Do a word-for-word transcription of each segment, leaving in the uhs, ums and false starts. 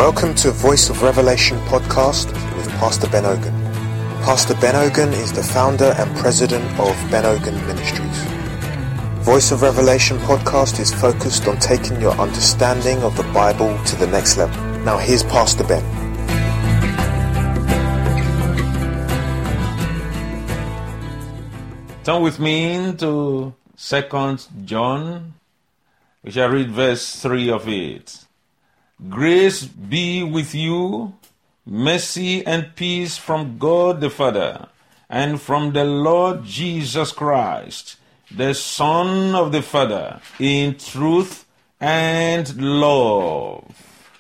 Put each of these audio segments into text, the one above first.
Welcome to Voice of Revelation podcast with Pastor Ben Ogun. Pastor Ben Ogun is the founder and president of Ben Ogun Ministries. Voice of Revelation podcast is focused on taking your understanding of the Bible to the next level. Now here's Pastor Ben. Turn with me to Second John. We shall read verse three of it. Grace be with you, mercy and peace from God the Father, and from the Lord Jesus Christ, the Son of the Father, in truth and love.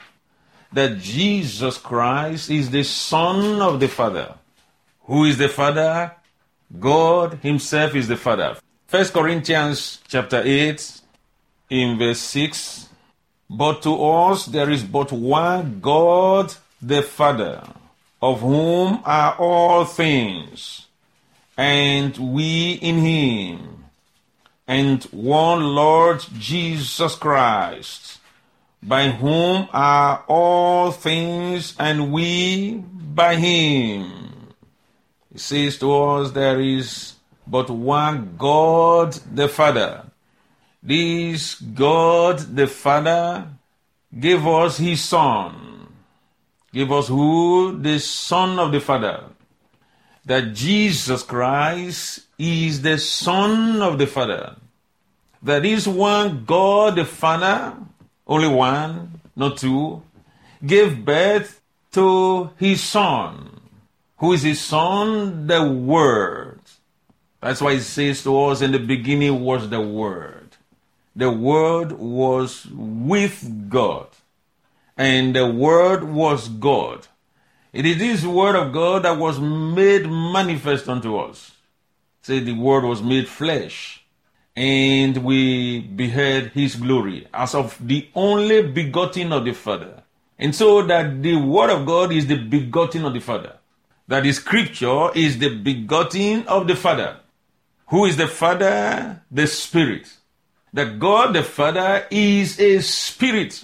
That Jesus Christ is the Son of the Father. Who is the Father? God himself is the Father. First Corinthians chapter eight, in verse six. But to us there is but one God, the Father, of whom are all things, and we in him, and one Lord Jesus Christ, by whom are all things, and we by him. It says to us there is but one God, the Father. This God the Father gave us his Son. Gave us who? The Son of the Father. That Jesus Christ is the Son of the Father. That is one God the Father, only one, not two, gave birth to his Son. Who is his Son? The Word. That's why it says to us, in the beginning was the Word. The Word was with God, and the Word was God. It is this Word of God that was made manifest unto us. Say the Word was made flesh, and we beheld his glory as of the only begotten of the Father. And so that the Word of God is the begotten of the Father. That the Scripture is the begotten of the Father. Who is the Father? The Spirit. That God the Father is a spirit.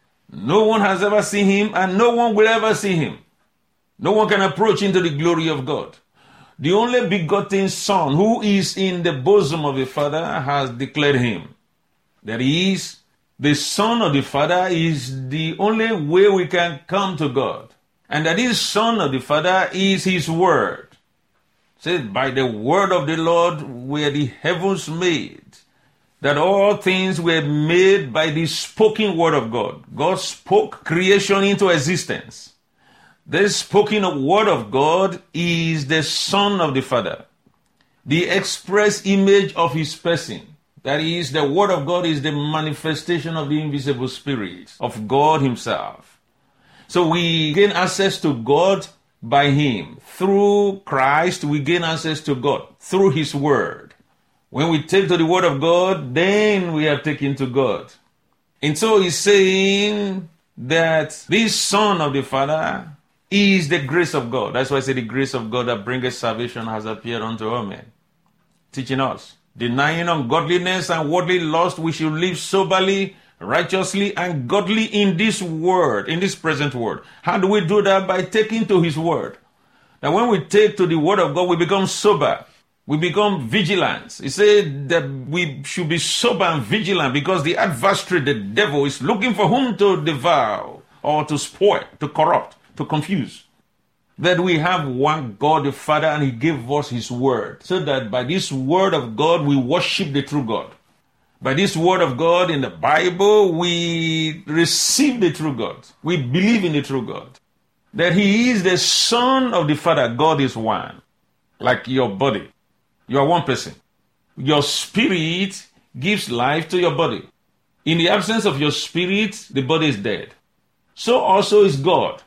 No one has ever seen him, and no one will ever see him. No one can approach into the glory of God. The only begotten Son, who is in the bosom of the Father, has declared him. That he is the Son of the Father is the only way we can come to God. And that this Son of the Father is his Word. It says, by the word of the Lord were the heavens made. That all things were made by the spoken word of God. God spoke creation into existence. The spoken word of God is the Son of the Father, the express image of his person. That is, the word of God is the manifestation of the invisible Spirit of God himself. So we gain access to God by him. Through Christ, we gain access to God through his word. When we take to the Word of God, then we are taken to God. And so he's saying that this Son of the Father is the grace of God. That's why I say the grace of God that bringeth salvation has appeared unto all men. Teaching us, denying ungodliness and worldly lust, we should live soberly, righteously, and godly in this word, in this present world. How do we do that? By taking to his word. Now when we take to the Word of God, we become sober. We become vigilant. He said that we should be sober and vigilant because the adversary, the devil, is looking for whom to devour or to spoil, to corrupt, to confuse. That we have one God the Father, and he gave us his word, so that by this word of God we worship the true God. By this word of God in the Bible we receive the true God. We believe in the true God. That he is the Son of the Father. God is one. Like your body. You are one person. Your spirit gives life to your body. In the absence of your spirit, the body is dead. So also is God.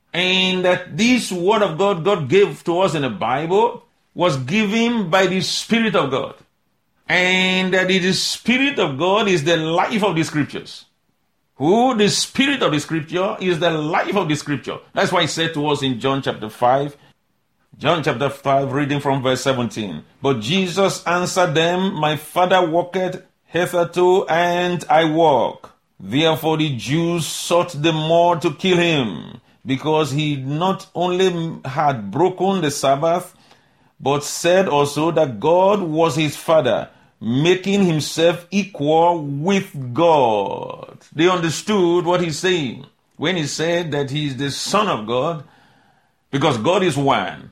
And that this word of God God gave to us in the Bible was given by the Spirit of God. And that the Spirit of God is the life of the Scriptures. Who? The Spirit of the Scripture is the life of the Scripture. That's why he said to us in John chapter five, John chapter five, reading from verse seventeen. But Jesus answered them, my Father walketh hitherto, and I walk. Therefore the Jews sought the more to kill him, because he not only had broken the Sabbath, but said also that God was his Father, making himself equal with God. They understood what he's saying when he said that he is the Son of God, because God is one.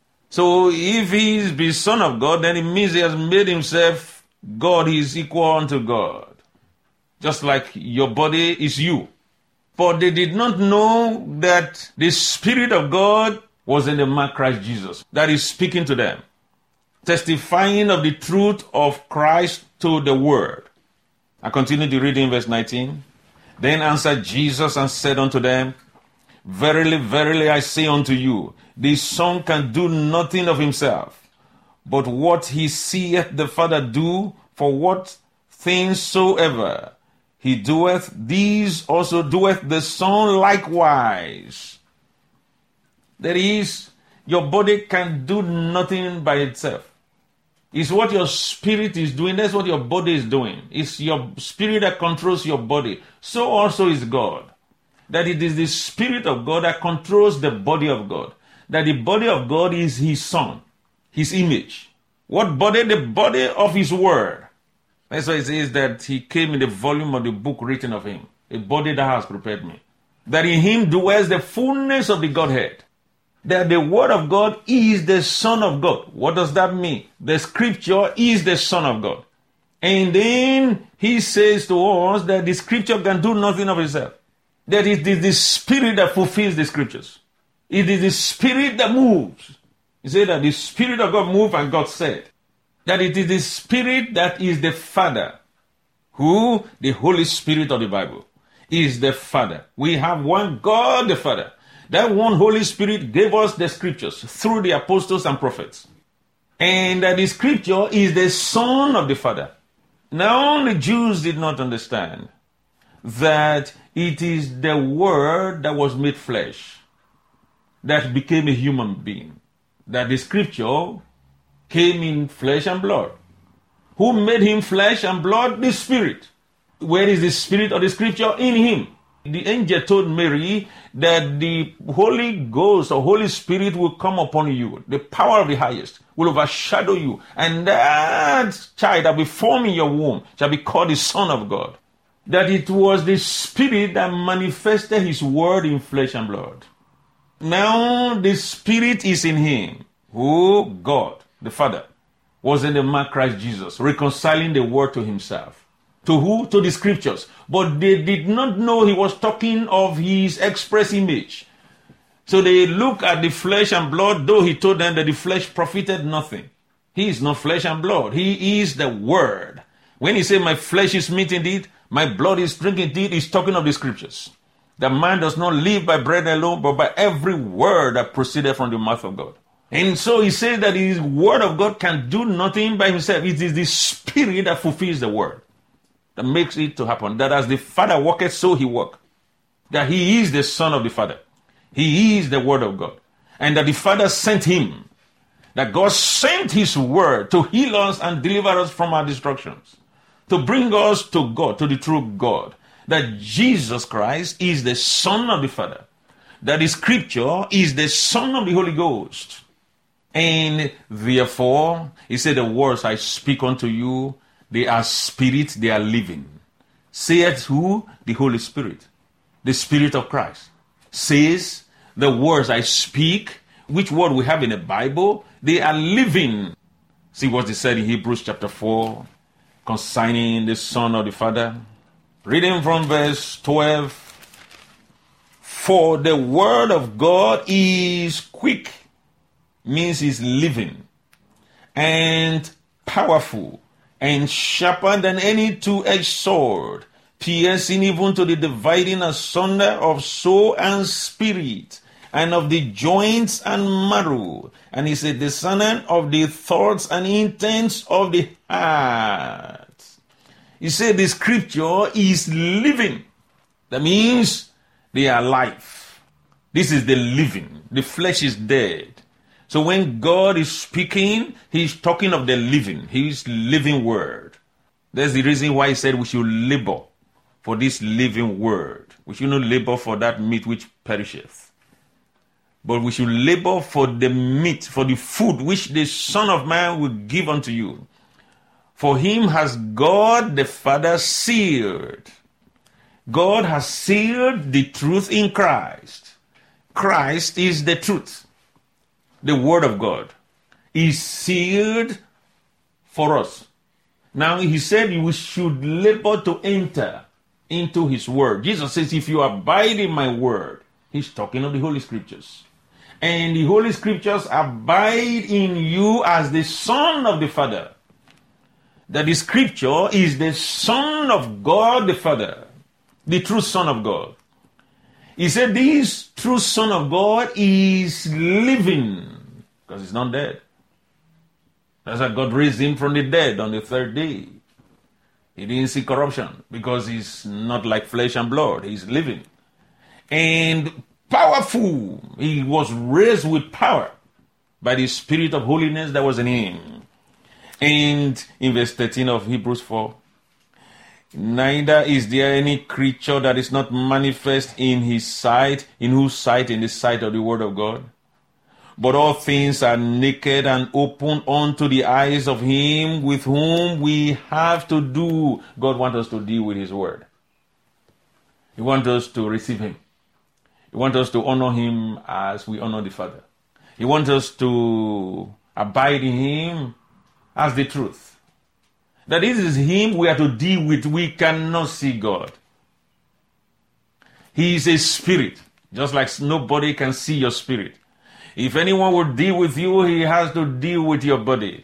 So if he is the Son of God, then it means he has made himself God. He is equal unto God. Just like your body is you. But they did not know that the Spirit of God was in the man Christ Jesus, that is speaking to them, testifying of the truth of Christ to the Word. I continue to read in verse nineteen. Then answered Jesus and said unto them, Verily, verily, I say unto you, the Son can do nothing of himself, but what he seeth the Father do, for what things soever he doeth, these also doeth the Son likewise. That is, your body can do nothing by itself. It's what your spirit is doing. That's what your body is doing. It's your spirit that controls your body. So also is God. That it is the Spirit of God that controls the body of God. That the body of God is his Son, his image. What body? The body of his Word. That's why it says that he came in the volume of the book written of him, a body that has prepared me. That in him dwells the fullness of the Godhead. That the Word of God is the Son of God. What does that mean? The Scripture is the Son of God. And then he says to us that the Scripture can do nothing of itself. That it is the Spirit that fulfills the Scriptures. It is the Spirit that moves. He said that the Spirit of God moved and God said. That it is the Spirit that is the Father. Who? The Holy Spirit of the Bible is the Father. We have one God the Father. That one Holy Spirit gave us the Scriptures through the apostles and prophets. And that the Scripture is the Son of the Father. Now the Jews did not understand that it is the Word that was made flesh, that became a human being. That the Scripture came in flesh and blood. Who made him flesh and blood? The Spirit. Where is the Spirit of the Scripture? In him. The angel told Mary that the Holy Ghost or Holy Spirit will come upon you. The power of the highest will overshadow you. And that child that will form in your womb shall be called the Son of God. That it was the Spirit that manifested his Word in flesh and blood. Now the Spirit is in him. Who? God, the Father, was in the man Christ Jesus, reconciling the world to himself. To who? To the Scriptures. But they did not know he was talking of his express image. So they look at the flesh and blood, though he told them that the flesh profited nothing. He is not flesh and blood. He is the Word. When he said, my flesh is meat indeed, my blood is drink indeed, he's talking of the Scriptures. The man does not live by bread alone, but by every word that proceeded from the mouth of God. And so he says that his Word of God can do nothing by himself. It is the Spirit that fulfills the Word, that makes it to happen. That as the Father worketh, so he worketh. That he is the Son of the Father. He is the Word of God. And that the Father sent him. That God sent his Word to heal us and deliver us from our destructions. To bring us to God, to the true God. That Jesus Christ is the Son of the Father. That the Scripture is the Son of the Holy Ghost. And therefore, he said, the words I speak unto you, they are spirit, they are living. Saith who? The Holy Spirit. The Spirit of Christ. Says, the words I speak, which word we have in the Bible, they are living. See what he said in Hebrews chapter four, concerning the Son of the Father. Reading from verse twelve. For the word of God is quick, means is living, and powerful, and sharper than any two-edged sword, piercing even to the dividing asunder of soul and spirit, and of the joints and marrow, and is a discerner of the thoughts and intents of the heart. He said the Scripture is living. That means they are alive. This is the living. The flesh is dead. So when God is speaking, he's talking of the living. His living word. That's the reason why he said we should labor for this living word. We should not labor for that meat which perisheth, but we should labor for the meat, for the food which the Son of Man will give unto you. For him has God the Father sealed. God has sealed the truth in Christ. Christ is the truth. The Word of God is sealed for us. Now he said we should labor to enter into his word. Jesus says, if you abide in my word, he's talking of the Holy Scriptures. And the Holy Scriptures abide in you as the Son of the Father. That the Scripture is the Son of God the Father, the true Son of God. He said this true Son of God is living, because he's not dead. That's why God raised him from the dead on the third day. He didn't see corruption because he's not like flesh and blood. He's living. And powerful. He was raised with power by the Spirit of holiness that was in him. And in verse thirteen of Hebrews four, neither is there any creature that is not manifest in his sight, in whose sight? In the sight of the Word of God. But all things are naked and open unto the eyes of him with whom we have to do. God wants us to deal with his word. He wants us to receive him. He wants us to honor him as we honor the Father. He wants us to abide in him as the truth. That this is him we are to deal with. We cannot see God. He is a spirit, just like nobody can see your spirit. If anyone will deal with you, he has to deal with your body.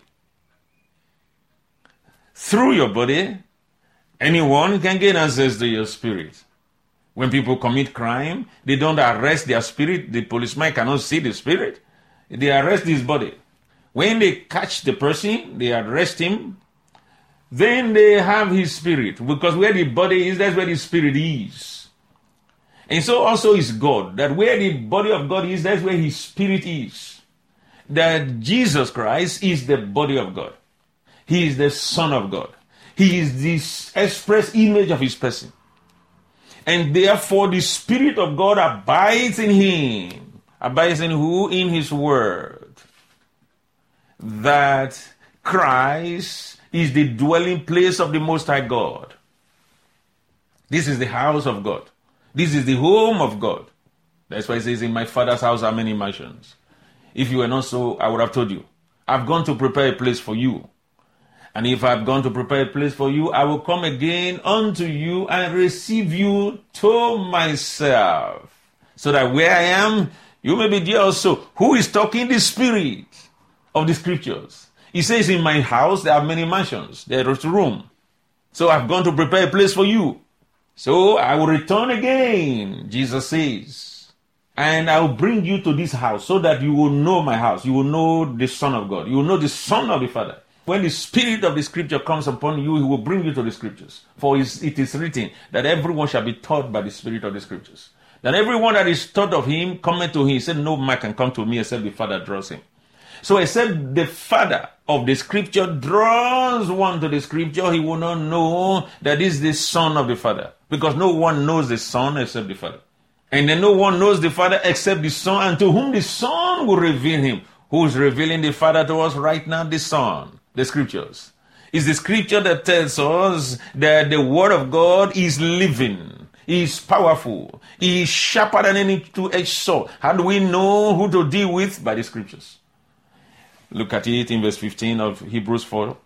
Through your body, anyone can gain access to your spirit. When people commit crime, they don't arrest their spirit. The policeman cannot see the spirit. They arrest his body. When they catch the person, they arrest him. Then they have his spirit. Because where the body is, that's where the spirit is. And so also is God, that where the body of God is, that's where his spirit is. That Jesus Christ is the body of God. He is the Son of God. He is the express image of his person. And therefore the Spirit of God abides in him. Abides in who? In his word. That Christ is the dwelling place of the Most High God. This is the house of God. This is the home of God. That's why it says, in my Father's house are many mansions. If you were not so, I would have told you. I've gone to prepare a place for you. And if I've gone to prepare a place for you, I will come again unto you and receive you to myself. So that where I am, you may be there also. Who is talking? The Spirit of the Scriptures. He says, in my house there are many mansions. There is room. So I've gone to prepare a place for you. So I will return again, Jesus says, and I will bring you to this house so that you will know my house. You will know the Son of God. You will know the Son of the Father. When the Spirit of the Scripture comes upon you, he will bring you to the Scriptures. For it is written that everyone shall be taught by the Spirit of the Scriptures. That everyone that is taught of him cometh to him. He said, no man can come to me except the Father draws him. So except the Father of the Scripture draws one to the Scripture, he will not know that is the Son of the Father. Because no one knows the Son except the Father. And then no one knows the Father except the Son, and to whom the Son will reveal him. Who is revealing the Father to us right now? The Son. The Scriptures. It's the Scripture that tells us that the Word of God is living. He is powerful. He is sharper than any two-edged sword. How do we know who to deal with? By the Scriptures. Look at it in verse fifteen of Hebrews four.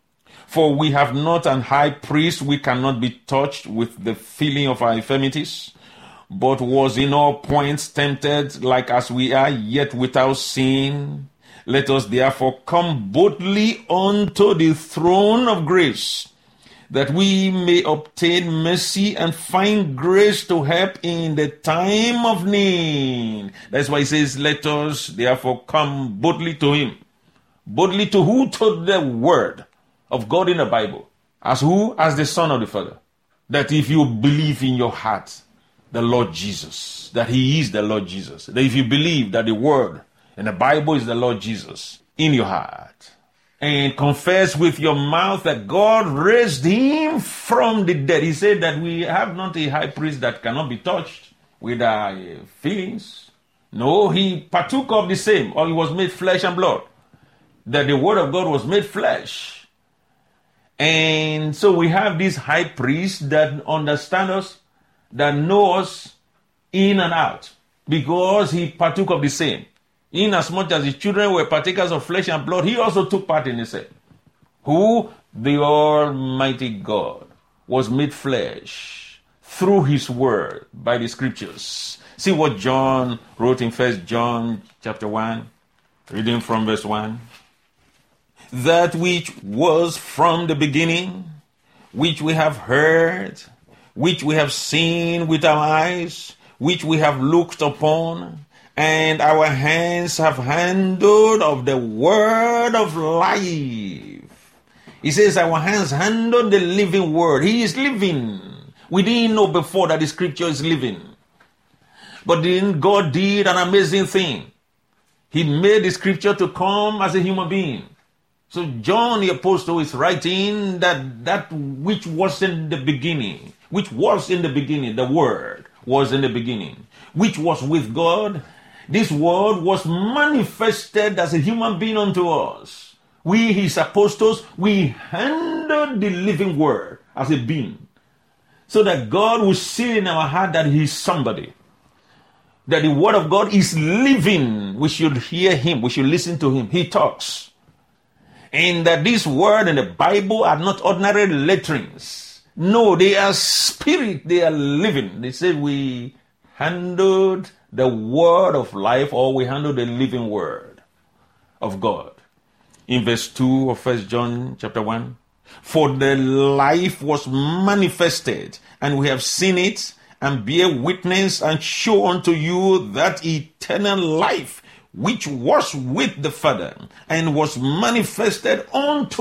For we have not an high priest, we cannot be touched with the feeling of our infirmities, but was in all points tempted like as we are, yet without sin. Let us therefore come boldly unto the throne of grace, that we may obtain mercy and find grace to help in the time of need. That's why he says, let us therefore come boldly to him. Boldly to who? To the word of God in the Bible. As who? As the Son of the Father. That if you believe in your heart the Lord Jesus, that he is the Lord Jesus, that if you believe that the word in the Bible is the Lord Jesus in your heart, and confess with your mouth that God raised him from the dead. He said that we have not a high priest that cannot be touched with our feelings. No, he partook of the same, or he was made flesh and blood. That the word of God was made flesh. And so we have this high priest that understands us, that knows us in and out, because he partook of the same. Inasmuch as his children were partakers of flesh and blood, he also took part in the same. Who? The Almighty God was made flesh through his word by the scriptures. See what John wrote in First John chapter one, reading from verse one. That which was from the beginning, which we have heard, which we have seen with our eyes, which we have looked upon, and our hands have handled of the word of life. He says our hands handled the living word. He is living. We didn't know before that the scripture is living. But then God did an amazing thing. He made the scripture to come as a human being. So John the Apostle is writing that that which was in the beginning, which was in the beginning, the word was in the beginning, which was with God. This word was manifested as a human being unto us. We, his apostles, we handled the living word as a being, so that God will see in our heart that he is somebody, that the word of God is living. We should hear him. We should listen to him. He talks. And that this word and the Bible are not ordinary letterings. No, they are spirit. They are living. They said we handled the word of life, or we handled the living word of God. In verse two of First John chapter one, for the life was manifested, and we have seen it, and bear witness, and show unto you that eternal life which was with the Father, and was manifested unto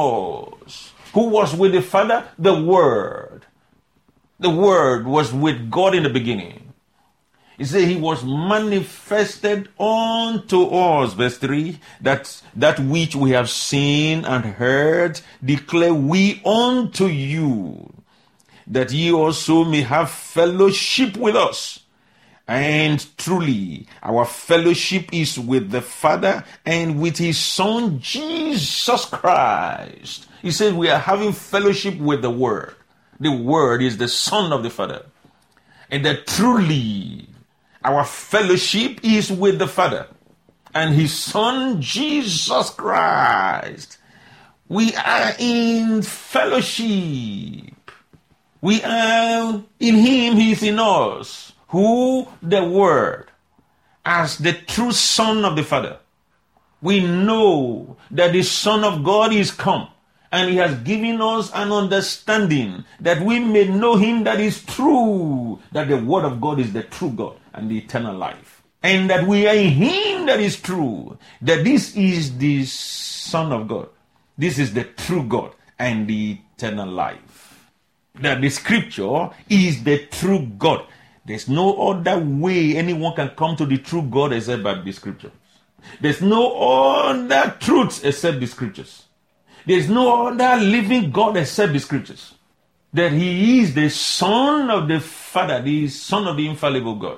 us. Who was with the Father? The Word. The Word was with God in the beginning. He said he was manifested unto us, verse three, that that which we have seen and heard declare we unto you, that ye also may have fellowship with us. And truly, our fellowship is with the Father and with his Son, Jesus Christ. He said we are having fellowship with the Word. The Word is the Son of the Father. And that truly, our fellowship is with the Father and his Son, Jesus Christ. We are in fellowship. We are in him, he is in us. Who? The Word, as the true Son of the Father. We know that the Son of God is come, and he has given us an understanding that we may know him that is true, that the Word of God is the true God and the eternal life, and that we are in him that is true, that this is the Son of God, this is the true God and the eternal life, that the scripture is the true God. There's no other way anyone can come to the true God except by the scriptures. There's no other truth except the scriptures. There's no other living God except the scriptures. That he is the Son of the Father, the Son of the infallible God.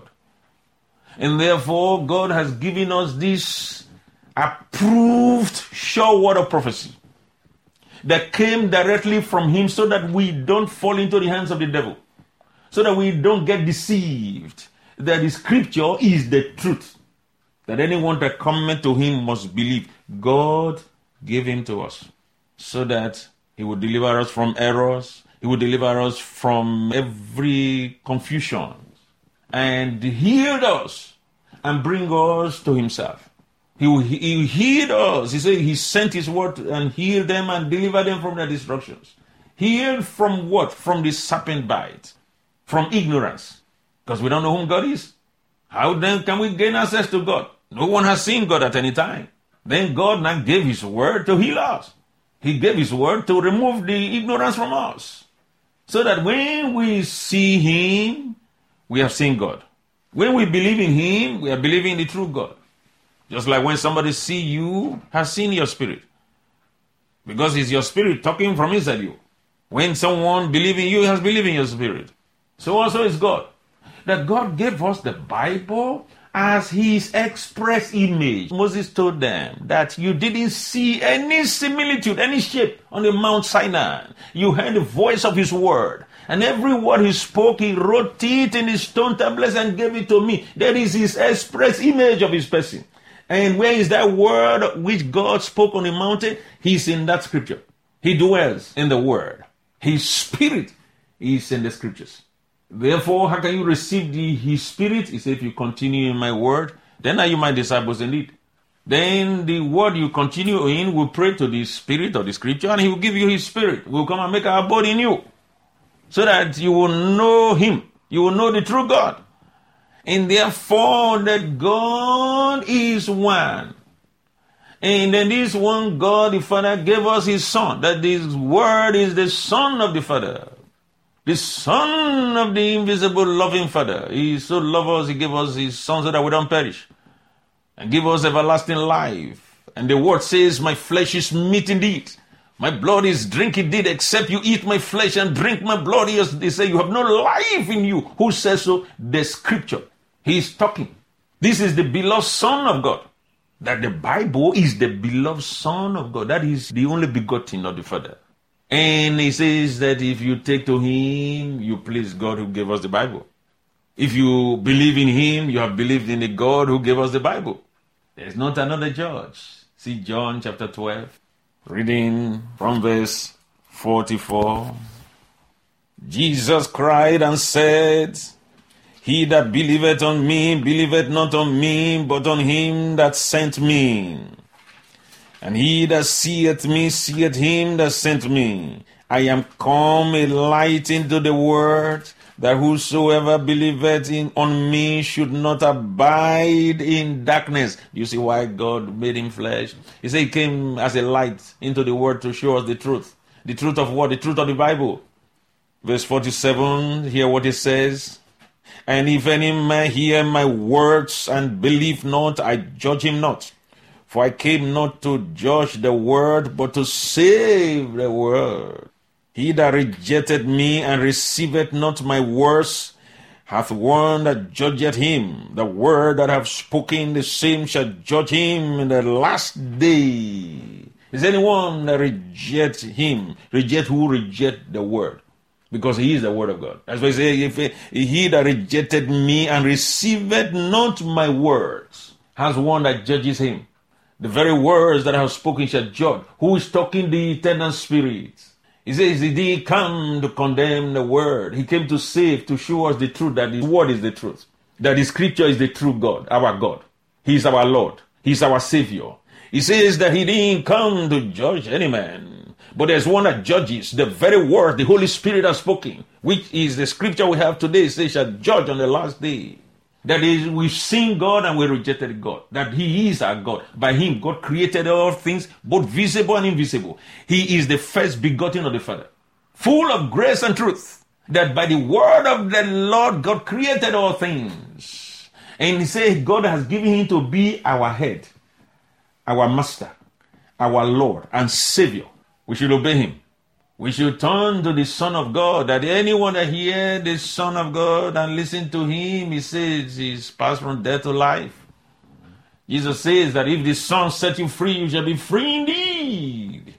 And therefore, God has given us this approved, sure word of prophecy that came directly from him, so that we don't fall into the hands of the devil. So that we don't get deceived, that the scripture is the truth, that anyone that cometh to him must believe. God gave him to us so that he would deliver us from errors, he would deliver us from every confusion, and heal us and bring us to himself. He, he healed us. He said he sent his word and healed them and delivered them from their destructions. Healed from what? From the serpent bite. From ignorance, because we don't know whom God is. How then can we gain access to God? No one has seen God at any time. Then God now gave his word to heal us. He gave his word to remove the ignorance from us, so that when we see him, we have seen God. When we believe in him, we are believing in the true God. Just like when somebody see you, has seen your spirit. Because it's your spirit talking from inside you. When someone believes in you, he has believed in your spirit. So also is God. That God gave us the Bible as his express image. Moses told them that you didn't see any similitude, any shape on the Mount Sinai. You heard the voice of his word. And every word he spoke, he wrote it in his stone tablets and gave it to me. That is his express image of his person. And where is that word which God spoke on the mountain? He's in that scripture. He dwells in the word. His spirit is in the scriptures. Therefore, how can you receive the, his spirit? He said, if you continue in my word, then are you my disciples indeed. Then the word you continue in will pray to the spirit of the scripture, and he will give you his spirit. He will come and make our abode in you, so that you will know him. You will know the true God. And therefore, that God is one. And then this one God, the Father, gave us his Son. That this word is the Son of the Father. The Son of the invisible loving Father. He so loved us, he gave us his Son so that we don't perish. And give us everlasting life. And the word says, my flesh is meat indeed. My blood is drink indeed, except you eat my flesh and drink my blood. They say, you have no life in you. Who says so? The scripture. He is talking. This is the beloved Son of God. That the Bible is the beloved Son of God. That is the only begotten of the Father. And he says that if you take to him, you please God who gave us the Bible. If you believe in him, you have believed in the God who gave us the Bible. There's not another judge. See John chapter twelve, reading from verse forty-four. Jesus cried and said, he that believeth on me, believeth not on me, but on him that sent me. And he that seeth me, seeth him that sent me. I am come a light into the world, that whosoever believeth in, on me should not abide in darkness. You see why God made him flesh? He said he came as a light into the world to show us the truth. The truth of what? The truth of the Bible. Verse forty-seven, hear what it says. And if any man hear my words and believe not, I judge him not. For I came not to judge the world, but to save the world. He that rejected me and receiveth not my words hath one that judgeth him. The word that I have spoken, the same shall judge him in the last day. Is anyone that reject him? Reject who? Reject the word. Because he is the word of God. That's why he says, if he that rejected me and receiveth not my words has one that judges him. The very words that I have spoken shall judge. Who is talking? The eternal spirit. He says, he didn't come to condemn the word. He came to save, to show us the truth, that his word is the truth. That the scripture is the true God, our God. He is our Lord. He is our Savior. He says that he didn't come to judge any man. But there's one that judges. The very word the Holy Spirit has spoken, which is the scripture we have today, says shall judge on the last day. That is, we've seen God and we rejected God. That he is our God. By him, God created all things, both visible and invisible. He is the first begotten of the Father, full of grace and truth. That by the word of the Lord, God created all things. And he said God has given him to be our head, our master, our Lord and Savior. We should obey him. We should turn to the Son of God, that anyone that hear the Son of God and listen to him, he says he's passed from death to life. Jesus says that if the Son set you free, you shall be free indeed.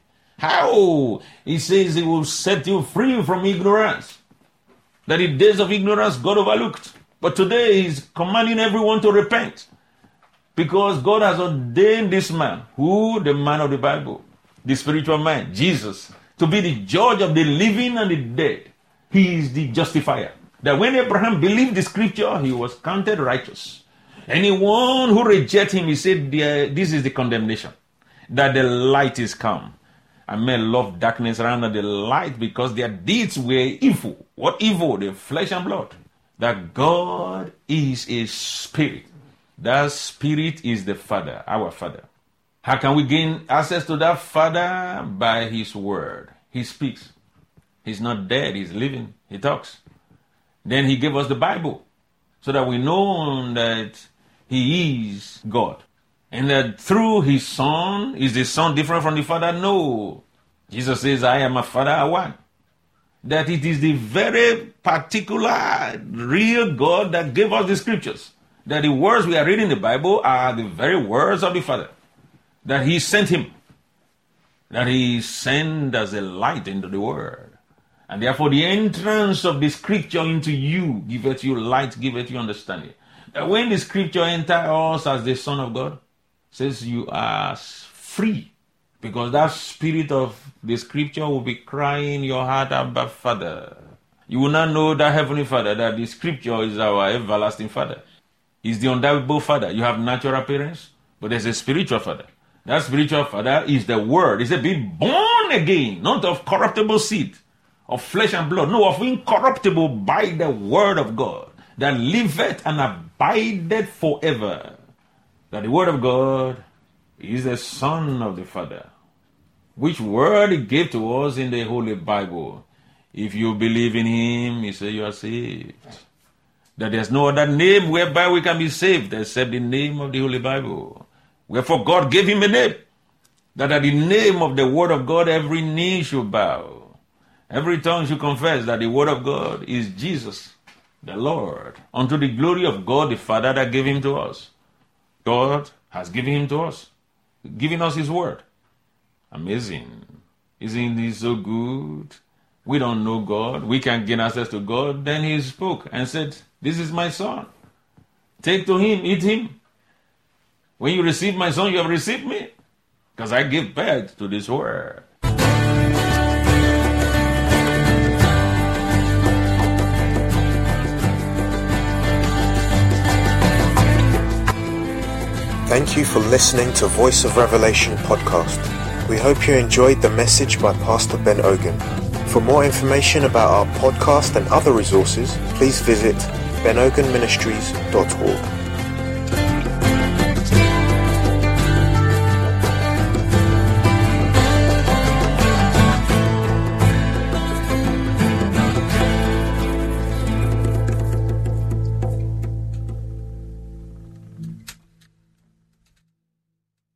How? He says he will set you free from ignorance. That in days of ignorance, God overlooked. But today he's commanding everyone to repent. Because God has ordained this man, who? The man of the Bible, the spiritual man, Jesus, to be the judge of the living and the dead. He is the justifier. That when Abraham believed the scripture, he was counted righteous. Anyone who rejects him, he said, this is the condemnation. That the light is come. And men love darkness rather than the light, because their deeds were evil. What evil? The flesh and blood. That God is a spirit. That spirit is the Father, our Father. How can we gain access to that Father? By his word. He speaks. He's not dead. He's living. He talks. Then he gave us the Bible so that we know that he is God. And that through his Son, is the Son different from the Father? No. Jesus says, I and my Father are one. That it is the very particular, real God that gave us the scriptures. That the words we are reading in the Bible are the very words of the Father. That he sent him. That he sent as a light into the world. And therefore the entrance of the scripture into you giveth you light, giveth you understanding. That when the scripture enters us as the Son of God, says you are free. Because that spirit of the scripture will be crying in your heart, Abba, Father. You will not know that Heavenly Father, that the scripture is our everlasting Father. He's the undoubtable Father. You have natural parents, but there's a spiritual Father. That spiritual Father is the Word. It's a being born again, not of corruptible seed, of flesh and blood, no, of incorruptible by the Word of God, that liveth and abideth forever. That the Word of God is the Son of the Father, which word he gave to us in the Holy Bible. If you believe in him, he said you are saved. That there's no other name whereby we can be saved except the name of the Holy Bible. Wherefore God gave him a name, that at the name of the Word of God every knee should bow, every tongue should confess that the Word of God is Jesus, the Lord, unto the glory of God the Father that gave him to us. God has given him to us, giving us his word. Amazing. Isn't he so good? We don't know God. We can gain access to God. Then he spoke and said, this is my son. Take to him, eat him. When you receive my son, you have received me. Because I give birth to this word. Thank you for listening to Voice of Revelation podcast. We hope you enjoyed the message by Pastor Ben Ogun. For more information about our podcast and other resources, please visit ben ogun ministries dot org.